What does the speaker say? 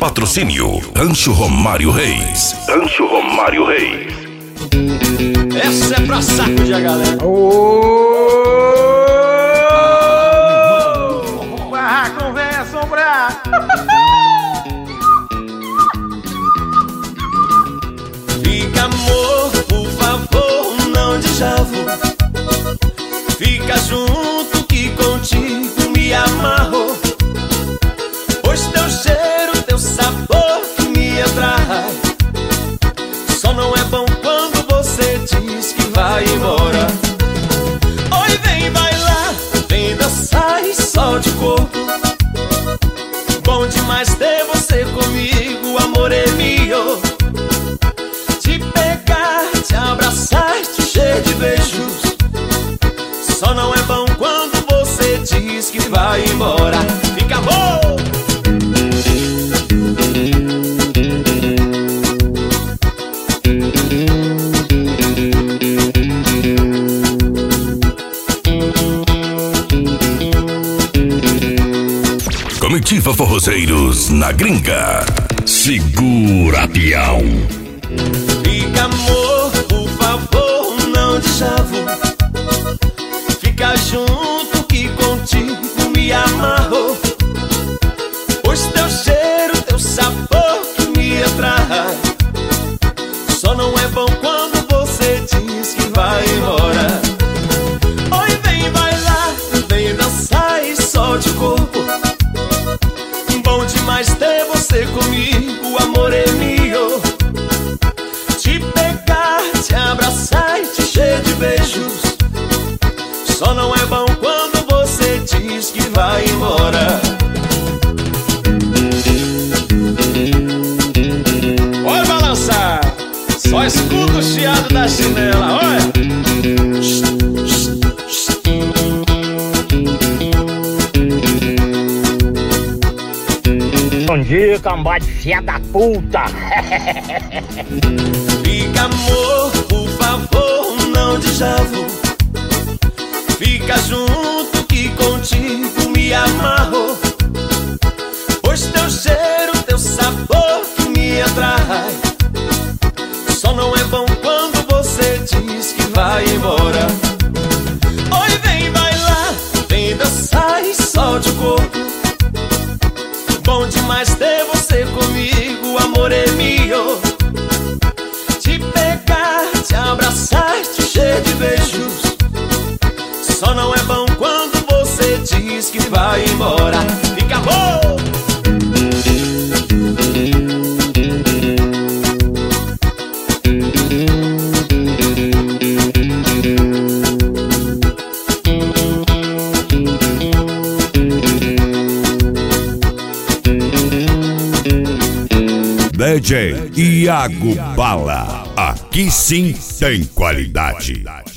Patrocínio Rancho Romário Reis. Rancho Romário Reis. Essa é pra sacudir a galera. Barraco vem assombrar. Fica, amor, por favor, não desjavo. Fica junto que contigo me amarro. Pois teu cheiro, teu sabor que me atrai. Só não é bom quando você diz que vai embora. Oi, vem bailar, vem dançar e solte o corpo. Bom demais ter você comigo, amor é meu. Te pegar, te abraçar, te encher de beijos. Só não é bom quando você diz que vai embora. Fica bom! Comitiva Forrozeiros na Gringa. Segura, peão. Fica, amor, por favor, não desjavo. Fica junto que contigo me amarro. Pois teu cheiro, teu sabor que me atrai. Só não é bom quando você diz que vai embora. Oi, vem bailar, vem dançar e solte o corpo. Bom demais ter você comigo, amor é meu. Te pegar, te abraçar e te encher de beijos. Só não é bom quando você diz que vai embora. Olha balançar, só escuta o chiado da chinela, olha. Bom dia, cambade filha da puta. Fica, amor, por favor, não desjavo. Fica junto que contigo me amarro. Pois teu cheiro, teu sabor que me atrai. Só não é bom quando você diz que vai embora. Oi, vem bailar, vem dançar e solte o corpo. Bom demais ter você comigo, amor é meu. Te pegar, te abraçar, te encher de beijos. Só não é bom quando você diz que vai embora. Fica bom! DJ Iago Bala. Aqui sim tem qualidade.